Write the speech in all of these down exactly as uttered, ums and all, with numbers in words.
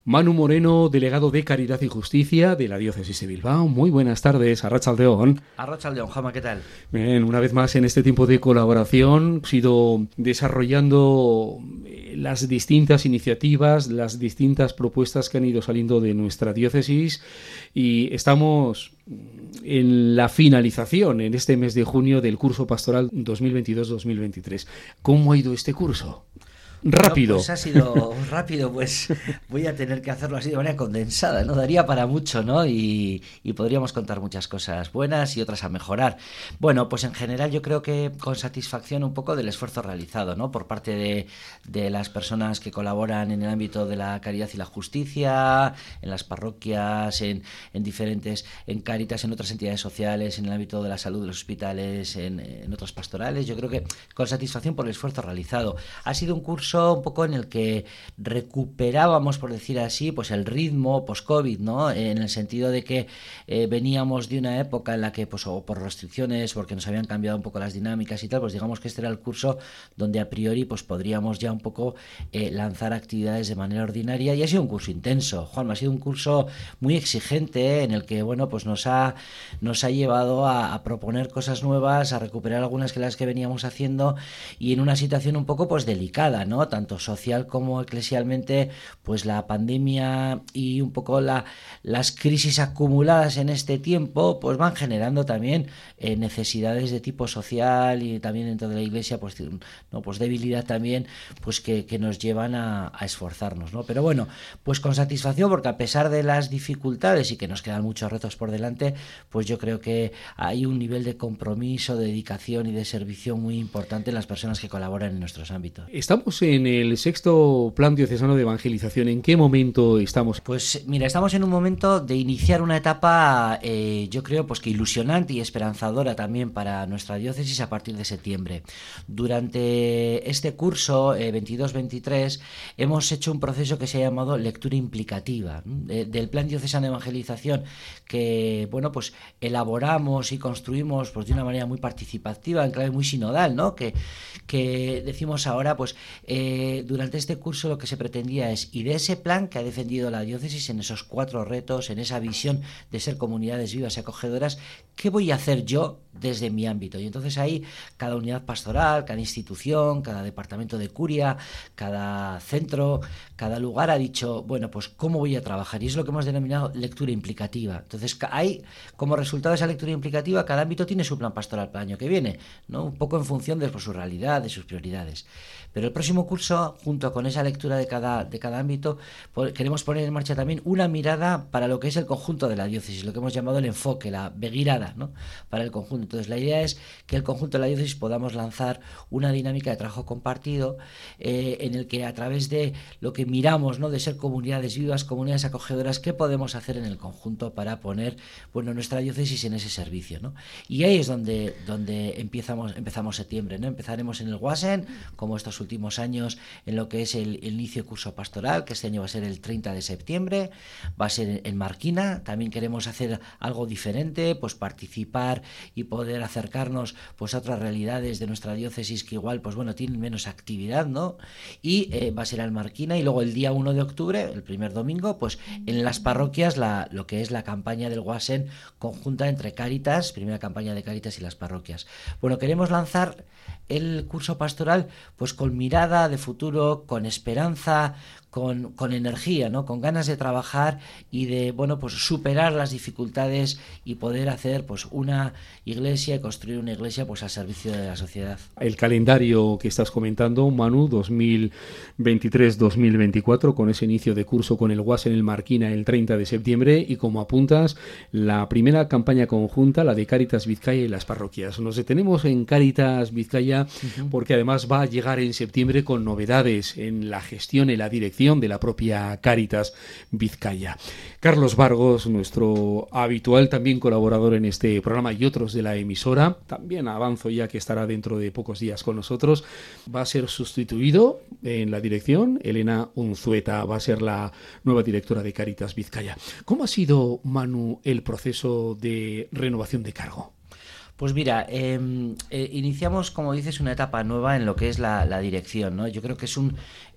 Manu Moreno, delegado de Caridad y Justicia de la Diócesis de Bilbao. Muy buenas tardes, Arratsaldeon. Arratsaldeon, Jama, ¿qué tal? Bien, una vez más en este tiempo de colaboración, he ido desarrollando las distintas iniciativas, las distintas propuestas que han ido saliendo de nuestra diócesis y estamos en la finalización en este mes de junio del curso pastoral dos mil veintidós dos mil veintitrés. ¿Cómo ha ido este curso? Rápido. Bueno, pues ha sido rápido, pues voy a tener que hacerlo así de manera condensada, ¿no? Daría para mucho, ¿no? Y, y podríamos contar muchas cosas buenas y otras a mejorar. Bueno, pues en general yo creo que con satisfacción un poco del esfuerzo realizado, ¿no? Por parte de, de las personas que colaboran en el ámbito de la caridad y la justicia, en las parroquias, en, en diferentes, en Cáritas, en otras entidades sociales, en el ámbito de la salud, de los hospitales, en, en otras pastorales. Yo creo que con satisfacción por el esfuerzo realizado. Ha sido un curso un poco en el que recuperábamos, por decir así, pues el ritmo post-COVID, ¿no? En el sentido de que eh, veníamos de una época en la que, pues, o por restricciones, porque nos habían cambiado un poco las dinámicas y tal, pues digamos que este era el curso donde a priori pues podríamos ya un poco eh, lanzar actividades de manera ordinaria, y ha sido un curso intenso, Juan, ha sido un curso muy exigente, ¿eh? En el que, bueno, pues nos ha, nos ha llevado a, a proponer cosas nuevas, a recuperar algunas de las que veníamos haciendo, y en una situación un poco pues delicada, ¿no? Tanto social como eclesialmente, pues la pandemia y un poco la, las crisis acumuladas en este tiempo pues van generando también eh, necesidades de tipo social, y también dentro de la Iglesia pues, no, pues debilidad también, pues que, que nos llevan a, a esforzarnos, ¿no? Pero bueno, pues con satisfacción, porque a pesar de las dificultades y que nos quedan muchos retos por delante, pues yo creo que hay un nivel de compromiso, de dedicación y de servicio muy importante en las personas que colaboran en nuestros ámbitos. Estamos en el sexto Plan Diocesano de Evangelización. ¿En qué momento estamos? Pues mira, estamos en un momento de iniciar una etapa, eh, yo creo, pues que ilusionante y esperanzadora también para nuestra diócesis a partir de septiembre. Durante este curso eh, veintidós veintitrés hemos hecho un proceso que se ha llamado lectura implicativa de, del Plan Diocesano de Evangelización, que, bueno, pues elaboramos y construimos pues de una manera muy participativa, en clave muy sinodal, ¿no? Que, que decimos ahora, pues Eh, durante este curso lo que se pretendía es, y de ese plan que ha defendido la diócesis en esos cuatro retos, en esa visión de ser comunidades vivas y acogedoras, ¿qué voy a hacer yo desde mi ámbito? Y entonces ahí cada unidad pastoral, cada institución, cada departamento de curia, cada centro, cada lugar ha dicho, bueno, pues ¿cómo voy a trabajar? Y es lo que hemos denominado lectura implicativa. Entonces ahí, como resultado de esa lectura implicativa, cada ámbito tiene su plan pastoral para el año que viene, ¿no? Un poco en función de pues, su realidad, de sus prioridades. Pero el próximo curso, junto con esa lectura de cada, de cada ámbito, queremos poner en marcha también una mirada para lo que es el conjunto de la diócesis, lo que hemos llamado el enfoque, la begirada, ¿no? Para el conjunto. Entonces la idea es que el conjunto de la diócesis podamos lanzar una dinámica de trabajo compartido eh, en el que a través de lo que miramos, ¿no? De ser comunidades vivas, comunidades acogedoras, ¿qué podemos hacer en el conjunto para poner, bueno, nuestra diócesis en ese servicio, ¿no? Y ahí es donde, donde empezamos, empezamos septiembre, ¿no? Empezaremos en el Guasen, como estos últimos años, en lo que es el, el inicio de curso pastoral, que este año va a ser el treinta de septiembre, va a ser en Marquina. También queremos hacer algo diferente, pues participar y poder acercarnos pues a otras realidades de nuestra diócesis que igual pues bueno tienen menos actividad, ¿no? Y eh, va a ser en Marquina, y luego el día uno de octubre, el primer domingo, pues en las parroquias la, lo que es la campaña del Guasen conjunta entre Cáritas, primera campaña de Cáritas y las parroquias. Bueno, queremos lanzar el curso pastoral pues con mirada de futuro, con esperanza, con, con energía, ¿no? Con ganas de trabajar y de, bueno, pues superar las dificultades y poder hacer pues una iglesia y construir una iglesia pues al servicio de la sociedad. El calendario que estás comentando, Manu, dos mil veintitrés dos mil veinticuatro, con ese inicio de curso con el Guasen en el Marquina el treinta de septiembre, y como apuntas, la primera campaña conjunta, la de Cáritas Vizcaya y las parroquias. Nos detenemos en Cáritas Vizcaya uh-huh. porque además va a llegar en septiembre con novedades en la gestión y la dirección de la propia Cáritas Vizcaya. Carlos Vargos, nuestro habitual también colaborador en este programa, y otros de la emisora, también avanzo ya que estará dentro de pocos días con nosotros, va a ser sustituido en la dirección. Elena Unzueta va a ser la nueva directora de Cáritas Vizcaya. ¿Cómo ha sido, Manu, el proceso de renovación de cargo? Pues mira, eh, eh, iniciamos, como dices, una etapa nueva en lo que es la, la dirección, ¿no? Yo creo que es un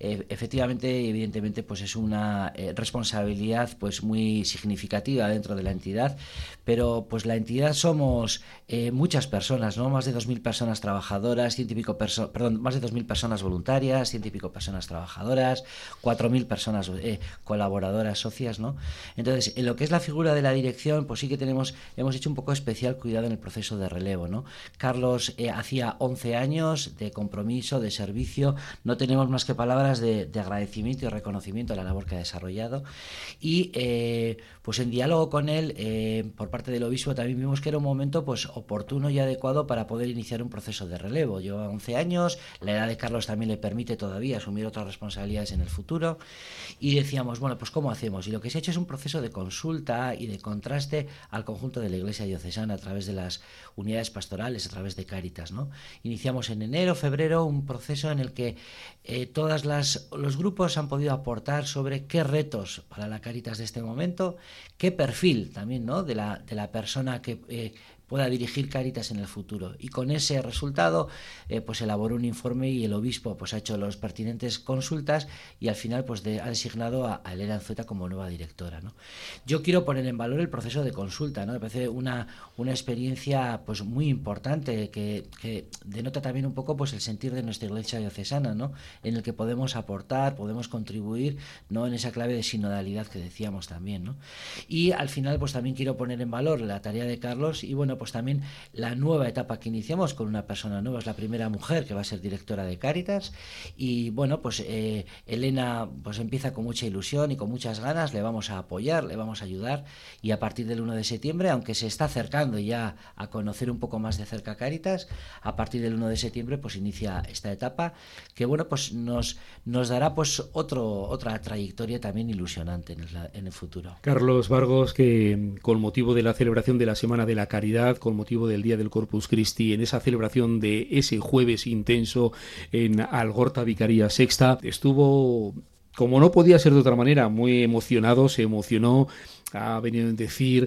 eh, efectivamente, evidentemente, pues es una eh, responsabilidad pues muy significativa dentro de la entidad, pero pues la entidad somos eh, muchas personas, ¿no? Más de dos mil personas trabajadoras, ciento y pico perso- perdón, más de dos mil personas voluntarias, ciento y pico personas trabajadoras, cuatro mil personas eh, colaboradoras, socias, ¿no? Entonces, en lo que es la figura de la dirección, pues sí que tenemos, hemos hecho un poco especial cuidado en el proceso de relevo, ¿no? Carlos eh, hacía once años de compromiso, de servicio, no tenemos más que palabras de, de agradecimiento y reconocimiento a la labor que ha desarrollado, y eh, pues en diálogo con él, eh, por parte del obispo, también vimos que era un momento pues oportuno y adecuado para poder iniciar un proceso de relevo. Lleva once años, la edad de Carlos también le permite todavía asumir otras responsabilidades en el futuro, y decíamos, bueno, pues ¿cómo hacemos? Y lo que se ha hecho es un proceso de consulta y de contraste al conjunto de la Iglesia diocesana a través de las unidades pastorales, a través de Cáritas, ¿no? Iniciamos en enero, febrero, un proceso en el que eh, todas las los grupos han podido aportar sobre qué retos para la Cáritas de este momento, qué perfil también, ¿no? de la de la persona que eh, pueda dirigir Cáritas en el futuro. Y con ese resultado, eh, pues elaboró un informe y el obispo pues ha hecho las pertinentes consultas y al final pues de, ha designado a, a Elena Anzueta como nueva directora, ¿no? Yo quiero poner en valor el proceso de consulta, ¿no? Me parece una, una experiencia pues muy importante que, que denota también un poco pues el sentir de nuestra Iglesia diocesana, ¿no? En el que podemos aportar, podemos contribuir, ¿no? En esa clave de sinodalidad que decíamos también, ¿no? Y al final pues también quiero poner en valor la tarea de Carlos y bueno, pues también la nueva etapa que iniciamos con una persona nueva, es la primera mujer que va a ser directora de Cáritas y bueno, pues eh, Elena pues empieza con mucha ilusión y con muchas ganas, le vamos a apoyar, le vamos a ayudar y a partir del uno de septiembre, aunque se está acercando ya a conocer un poco más de cerca Cáritas, a partir del uno de septiembre pues inicia esta etapa que bueno, pues nos, nos dará pues otro, otra trayectoria también ilusionante en el, en el futuro. Carlos Vargos, que con motivo de la celebración de la Semana de la Caridad, con motivo del Día del Corpus Christi, en esa celebración de ese jueves intenso en Algorta Vicaría Sexta, estuvo, como no podía ser de otra manera, muy emocionado, se emocionó. Ha venido a decir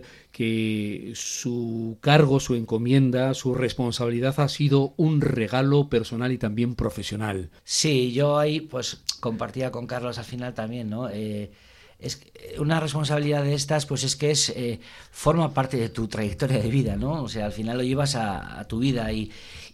que su cargo, su encomienda, su responsabilidad ha sido un regalo personal y también profesional. Sí, yo ahí pues compartía con Carlos al final también, ¿no? Eh, es una responsabilidad de estas pues es que es eh, forma parte de tu trayectoria de vida, ¿no? O sea, al final lo llevas a, a tu vida y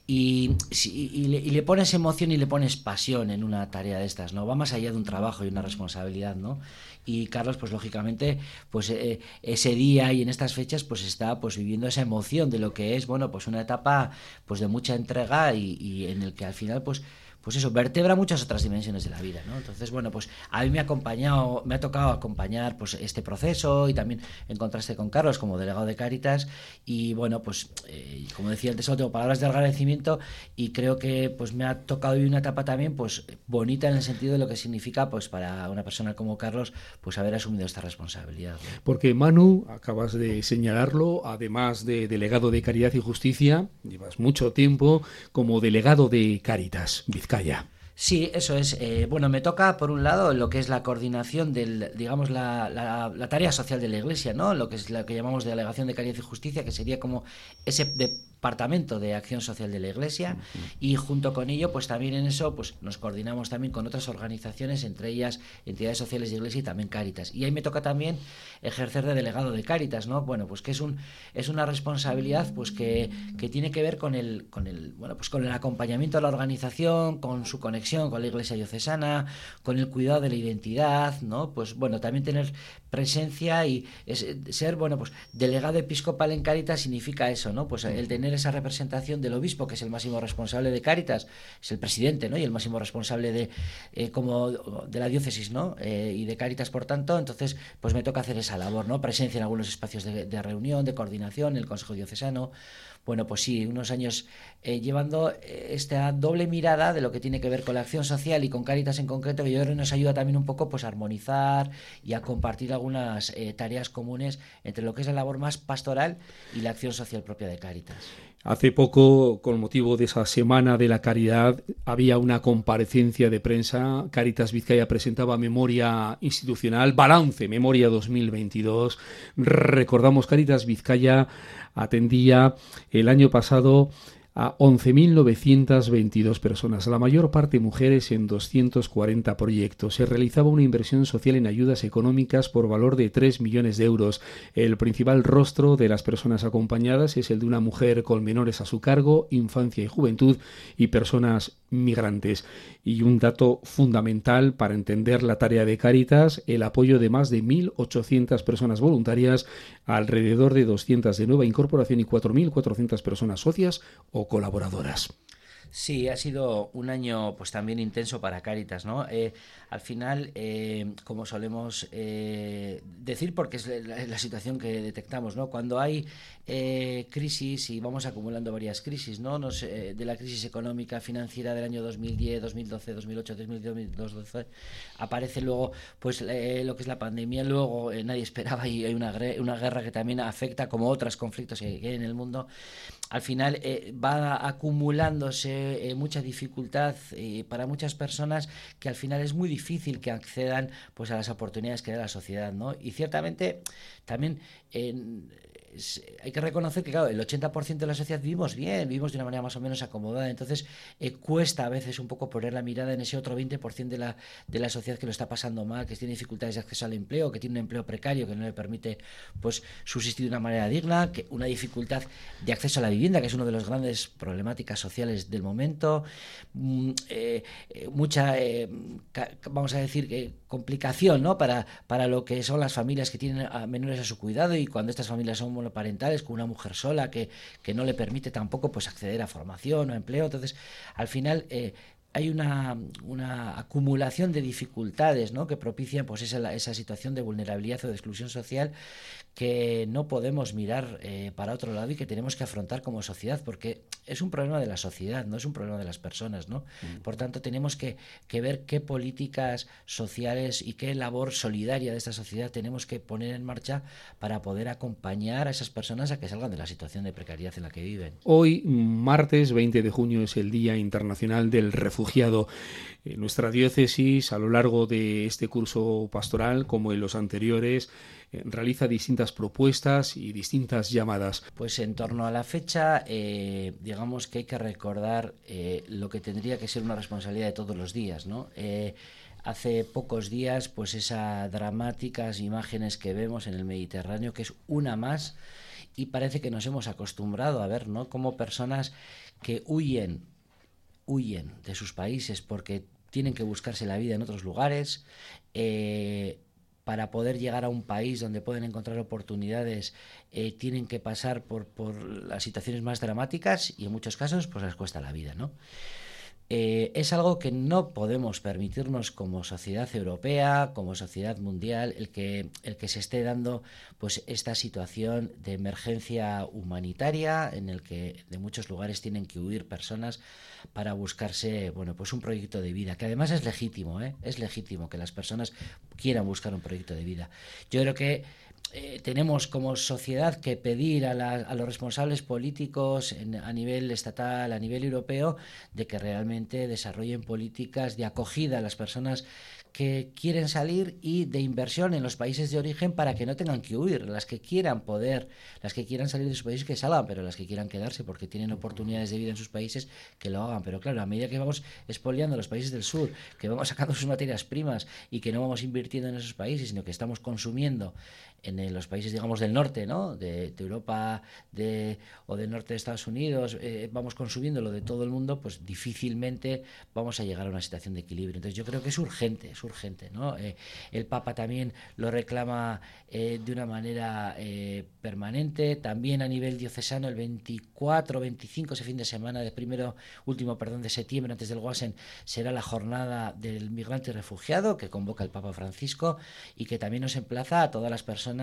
y, y, y, le, y le pones emoción y le pones pasión en una tarea de estas, ¿no? Va más allá de un trabajo y una responsabilidad, ¿no? Y Carlos, pues lógicamente, pues eh, ese día y en estas fechas, pues está pues viviendo esa emoción de lo que es, bueno, pues una etapa pues de mucha entrega y, y en el que al final, pues pues eso, vertebra muchas otras dimensiones de la vida, ¿no? Entonces, bueno, pues a mí me ha acompañado, me ha tocado acompañar pues este proceso y también en contraste con Carlos como delegado de Cáritas y bueno, pues eh, como decía antes, solo tengo palabras de agradecimiento y creo que pues me ha tocado vivir una etapa también pues bonita en el sentido de lo que significa pues para una persona como Carlos pues haber asumido esta responsabilidad, ¿no? Porque Manu, acabas de señalarlo, además de delegado de Caridad y Justicia, llevas mucho tiempo como delegado de Cáritas Vizcaya. Sí, eso es. Eh, bueno, me toca, por un lado, lo que es la coordinación del, digamos, la, la, la tarea social de la Iglesia, ¿no? Lo que es lo que llamamos Delegación de Caridad y Justicia, que sería como ese departamento de acción social de la Iglesia, uh-huh. Y junto con ello, pues también en eso, pues nos coordinamos también con otras organizaciones, entre ellas entidades sociales de Iglesia y también Cáritas. Y ahí me toca también ejercer de delegado de Cáritas, ¿no? Bueno, pues que es un es una responsabilidad, pues que, que tiene que ver con el con el bueno, pues con el acompañamiento a la organización, con su conexión con la Iglesia diocesana, con el cuidado de la identidad, ¿no? Pues bueno, también tener presencia y es, ser, bueno, pues delegado episcopal en Cáritas significa eso, ¿no? Pues el tener esa representación del obispo, que es el máximo responsable de Cáritas, es el presidente, ¿no? Y el máximo responsable de eh, como de la diócesis, ¿no? Eh, y de Cáritas, por tanto, entonces, pues me toca hacer esa labor, ¿no? Presencia en algunos espacios de, de reunión, de coordinación, el Consejo Diocesano. Bueno, pues sí, unos años eh, llevando esta doble mirada de lo que tiene que ver con la acción social y con Cáritas en concreto, que yo creo que nos ayuda también un poco pues a armonizar y a compartir algunas eh, tareas comunes entre lo que es la labor más pastoral y la acción social propia de Cáritas. Hace poco, con motivo de esa Semana de la Caridad, había una comparecencia de prensa. Cáritas Vizcaya presentaba memoria institucional, balance, memoria dos mil veintidós. Recordamos, Cáritas Vizcaya atendía el año pasado a once mil novecientas veintidós personas, la mayor parte mujeres, en doscientos cuarenta proyectos. Se realizaba una inversión social en ayudas económicas por valor de tres millones de euros. El principal rostro de las personas acompañadas es el de una mujer con menores a su cargo, infancia y juventud y personas migrantes. Y un dato fundamental para entender la tarea de Cáritas: el apoyo de más de mil ochocientas personas voluntarias, alrededor de doscientas de nueva incorporación y cuatro mil cuatrocientas personas socias o colaboradoras. Sí, ha sido un año pues también intenso para Cáritas, ¿no? Eh, al final, eh, como solemos eh, decir, porque es la, la situación que detectamos, ¿no? Cuando hay eh, crisis, y vamos acumulando varias crisis, ¿no? Nos, eh, de la crisis económica, financiera del año dos mil diez, dos mil doce, dos mil ocho, dos mil doce, aparece luego pues eh, lo que es la pandemia, luego eh, nadie esperaba, y hay una, una guerra que también afecta, como otros conflictos que hay en el mundo. Al final eh, va acumulándose eh, mucha dificultad eh, para muchas personas, que al final es muy difícil que accedan pues a las oportunidades que da la sociedad, ¿no? Y ciertamente también eh, hay que reconocer que, claro, el ochenta por ciento de la sociedad vivimos bien, vivimos de una manera más o menos acomodada, entonces eh, cuesta a veces un poco poner la mirada en ese otro veinte por ciento de la, de la sociedad que lo está pasando mal, que tiene dificultades de acceso al empleo, que tiene un empleo precario que no le permite pues subsistir de una manera digna, que una dificultad de acceso a la vivienda, que es una de las grandes problemáticas sociales del momento, mm, eh, eh, mucha, eh, ca, vamos a decir, que complicación, ¿no? para, para lo que son las familias que tienen a menores a su cuidado, y cuando estas familias son monoparentales, con una mujer sola que, que no le permite tampoco pues acceder a formación o empleo. Entonces, al final eh, hay una, una acumulación de dificultades, ¿no? que propician pues esa, esa situación de vulnerabilidad o de exclusión social, que no podemos mirar eh, para otro lado y que tenemos que afrontar como sociedad, porque es un problema de la sociedad, no es un problema de las personas, ¿no? Mm. Por tanto, tenemos que, que ver qué políticas sociales y qué labor solidaria de esta sociedad tenemos que poner en marcha para poder acompañar a esas personas a que salgan de la situación de precariedad en la que viven. Hoy, martes veinte de junio, es el Día Internacional del Refugiado. En nuestra diócesis, a lo largo de este curso pastoral, como en los anteriores, realiza distintas propuestas y distintas llamadas. Pues en torno a la fecha, eh, digamos que hay que recordar eh, lo que tendría que ser una responsabilidad de todos los días, ¿no? Eh, hace pocos días, pues esas dramáticas imágenes que vemos en el Mediterráneo, que es una más, y parece que nos hemos acostumbrado a ver, ¿no?, como personas que huyen, huyen de sus países porque tienen que buscarse la vida en otros lugares, eh, para poder llegar a un país donde pueden encontrar oportunidades, eh, tienen que pasar por, por las situaciones más dramáticas, y en muchos casos pues les cuesta la vida, ¿no? Eh, es algo que no podemos permitirnos como sociedad europea, como sociedad mundial, el que, el que se esté dando pues esta situación de emergencia humanitaria, en el que de muchos lugares tienen que huir personas para buscarse, bueno, pues un proyecto de vida, que además es legítimo, ¿eh? Es legítimo que las personas quieran buscar un proyecto de vida. Yo creo que Eh, tenemos como sociedad que pedir a, la, a los responsables políticos en, a nivel estatal, a nivel europeo, de que realmente desarrollen políticas de acogida a las personas que quieren salir, y de inversión en los países de origen para que no tengan que huir. Las que quieran poder, las que quieran salir de sus países, que salgan, pero las que quieran quedarse porque tienen oportunidades de vida en sus países, que lo hagan. Pero claro, a medida que vamos expoliando a los países del sur, que vamos sacando sus materias primas y que no vamos invirtiendo en esos países, sino que estamos consumiendo en los países, digamos, del norte, ¿no?, de, de Europa de, o del norte de Estados Unidos, eh, vamos consumiendo lo de todo el mundo, pues difícilmente vamos a llegar a una situación de equilibrio. Entonces yo creo que es urgente, es urgente, ¿no? Eh, el Papa también lo reclama eh, de una manera eh, permanente, también a nivel diocesano, el veinticuatro, veinticinco, ese fin de semana, de primero, último, perdón, de septiembre, antes del Guasen, será la jornada del migrante y refugiado, que convoca el Papa Francisco, y que también nos emplaza a todas las personas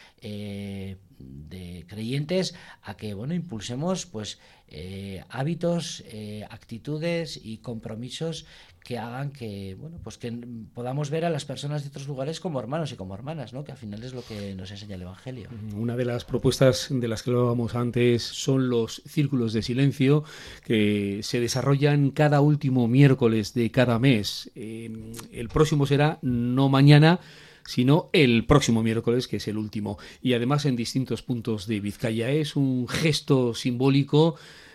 Eh, de creyentes a que, bueno, impulsemos pues eh, hábitos, eh, actitudes y compromisos que hagan que, bueno, pues que podamos ver a las personas de otros lugares como hermanos y como hermanas, ¿no?, que al final es lo que nos enseña el Evangelio. Una de las propuestas de las que hablábamos antes son los círculos de silencio, que se desarrollan cada último miércoles de cada mes. Eh, el próximo será no mañana, sino el próximo miércoles, que es el último, y además en distintos puntos de Vizcaya. Es un gesto simbólico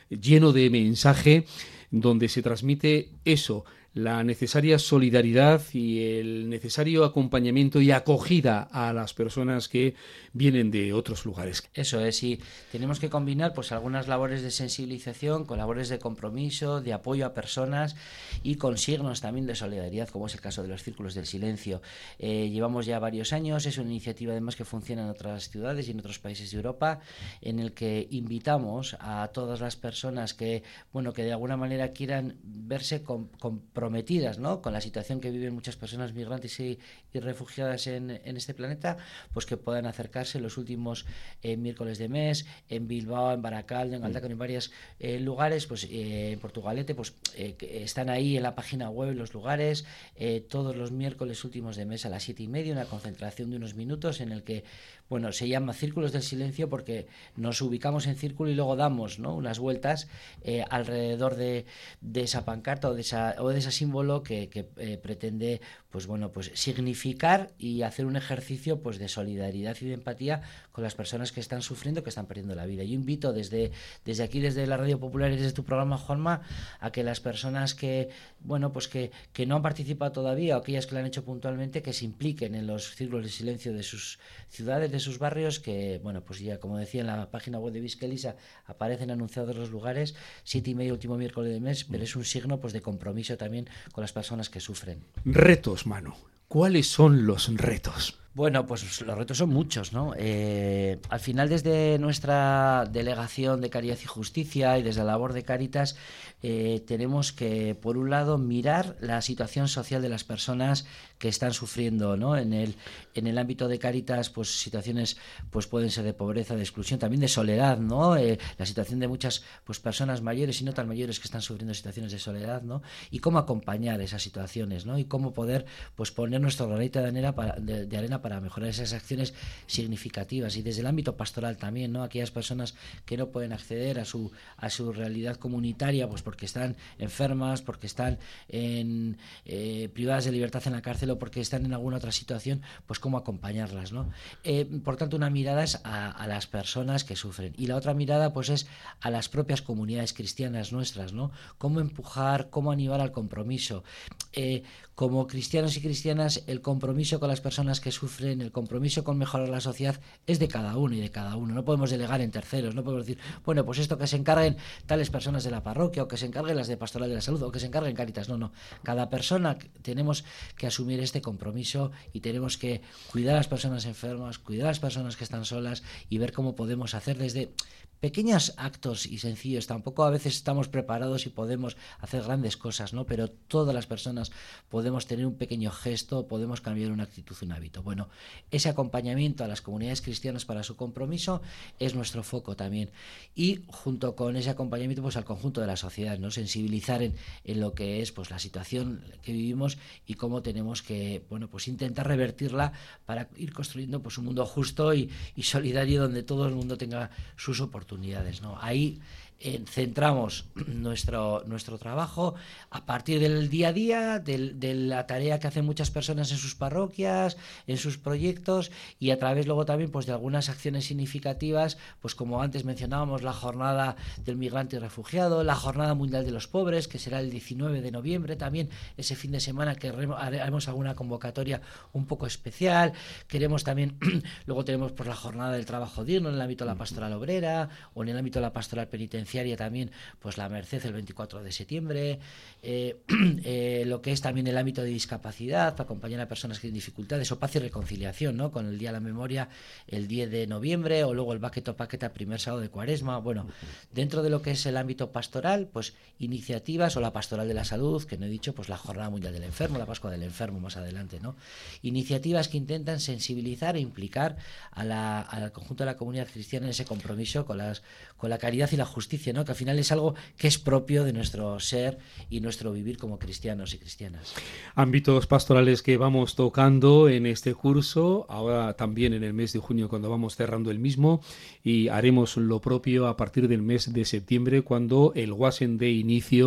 lleno de mensaje, donde se transmite eso, la necesaria solidaridad y el necesario acompañamiento y acogida a las personas que vienen de otros lugares. Eso es, y tenemos que combinar pues algunas labores de sensibilización con labores de compromiso, de apoyo a personas y con signos también de solidaridad, como es el caso de los círculos del silencio. Eh, llevamos ya varios años, es una iniciativa además que funciona en otras ciudades y en otros países de Europa, en el que invitamos a todas las personas que, bueno, que de alguna manera quieran verse con, comprometidas, ¿no?, con la situación que viven muchas personas migrantes y, y refugiadas en, en este planeta, pues que puedan acercarse los últimos eh, miércoles de mes en Bilbao, en Baracaldo, en Galdacao, en varios eh, lugares, pues eh, en Portugalete, pues eh, están ahí en la página web los lugares, eh, todos los miércoles últimos de mes a las siete y media, una concentración de unos minutos en el que, bueno, se llama Círculos del Silencio porque nos ubicamos en círculo y luego damos, ¿no?, unas vueltas eh, alrededor de, de esa pancarta o de esa, o de ese símbolo que, que eh, pretende, pues bueno, pues significar y hacer un ejercicio pues de solidaridad y de empatía con las personas que están sufriendo, que están perdiendo la vida. Yo invito desde, desde aquí, desde la Radio Popular y desde tu programa, Juanma, a que las personas que, bueno, pues que, que no han participado todavía o aquellas que lo han hecho puntualmente, que se impliquen en los círculos de silencio de sus ciudades, de sus barrios, que, bueno, pues ya, como decía, en la página web de Vizkelisa aparecen anunciados los lugares, siete y media último miércoles de mes, pero es un signo pues de compromiso también con las personas que sufren. Retos, Manu. ¿Cuáles son los retos? Bueno, pues los retos son muchos, ¿no? Eh, al final, desde nuestra delegación de Caridad y Justicia y desde la labor de Cáritas, eh, tenemos que, por un lado, mirar la situación social de las personas que están sufriendo, ¿no? En el, en el ámbito de Cáritas, pues situaciones pues pueden ser de pobreza, de exclusión, también de soledad, ¿no? Eh, la situación de muchas pues personas mayores y no tan mayores que están sufriendo situaciones de soledad, ¿no? Y cómo acompañar esas situaciones, ¿no? Y cómo poder pues poner nuestro granito de arena para, de, de arena para mejorar esas acciones significativas. Y desde el ámbito pastoral también, ¿no? Aquellas personas que no pueden acceder a su a su realidad comunitaria, pues porque están enfermas, porque están en, eh, privadas de libertad en la cárcel o porque están en alguna otra situación, pues cómo acompañarlas, ¿no? Eh, por tanto, una mirada es a, a las personas que sufren y la otra mirada pues es a las propias comunidades cristianas nuestras, ¿no? Cómo empujar, cómo animar al compromiso. Eh, como cristianos y cristianas, el compromiso con las personas que sufren, el compromiso con mejorar la sociedad es de cada uno y de cada uno. No podemos delegar en terceros, no podemos decir, bueno, pues esto que se encarguen tales personas de la parroquia o que se encarguen las de Pastoral de la Salud o que se encarguen Cáritas. No, no. Cada persona tenemos que asumir este compromiso y tenemos que cuidar a las personas enfermas, cuidar a las personas que están solas y ver cómo podemos hacer desde pequeños actos y sencillos. Tampoco a veces estamos preparados y podemos hacer grandes cosas, ¿no? Pero todas las personas podemos tener un pequeño gesto, podemos cambiar una actitud, un hábito. Bueno, ese acompañamiento a las comunidades cristianas para su compromiso es nuestro foco también. Y junto con ese acompañamiento, pues al conjunto de la sociedad, ¿no? Sensibilizar en, en lo que es pues la situación que vivimos y cómo tenemos que, bueno, pues intentar revertirla para ir construyendo pues un mundo justo y, y solidario donde todo el mundo tenga sus oportunidades. ¿No? Ahí eh, centramos nuestro, nuestro trabajo a partir del día a día, del, de la tarea que hacen muchas personas en sus parroquias, en sus proyectos y a través luego también pues de algunas acciones significativas, pues como antes mencionábamos, la jornada del migrante y refugiado, la jornada mundial de los pobres, que será el diecinueve de noviembre, también ese fin de semana que haremos alguna convocatoria un poco especial. Queremos también, luego tenemos pues la jornada del trabajo digno en el ámbito de la pastoral obrera o en el ámbito de la pastoral penitenciaria también, pues la Merced el veinticuatro de septiembre, eh, eh, lo que es también el ámbito de discapacidad, para acompañar a personas que tienen dificultades, o paz y reconciliación, ¿no? Con el Día de la Memoria el diez de noviembre, o luego el Baqueto Paqueta, primer sábado de Cuaresma. Bueno, dentro de lo que es el ámbito pastoral, pues iniciativas, o la pastoral de la salud, que no he dicho, pues la Jornada Mundial del Enfermo, la Pascua del Enfermo más adelante, ¿no? Iniciativas que intentan sensibilizar e implicar a la, al conjunto de la comunidad cristiana en ese compromiso con las con la caridad y la justicia, ¿no? Que al final es algo que es propio de nuestro ser y nuestro vivir como cristianos y cristianas. Ámbitos pastorales que vamos tocando en este curso, ahora también en el mes de junio cuando vamos cerrando el mismo, y haremos lo propio a partir del mes de septiembre cuando el Guasen dé inicio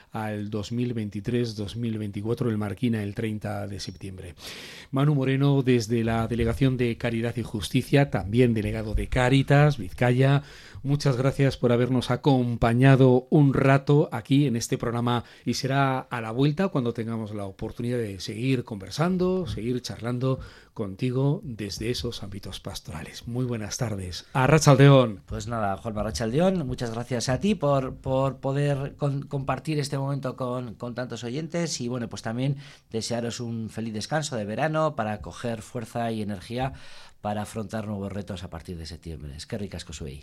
al dos mil veintitrés dos mil veinticuatro, el Marquina el treinta de septiembre. Manu Moreno, desde la Delegación de Caridad y Justicia, también delegado de Cáritas, Vizcaya, muchas gracias por habernos acompañado un rato aquí en este programa, y será a la vuelta cuando tengamos la oportunidad de seguir conversando, seguir charlando contigo desde esos ámbitos pastorales. Muy buenas tardes. Arratsaldeon. Pues nada, Juanma, Arratsaldeon, muchas gracias a ti por, por poder con, compartir este momento con, con tantos oyentes, y bueno, pues también desearos un feliz descanso de verano para coger fuerza y energía para afrontar nuevos retos a partir de septiembre. Es que ricasco soy.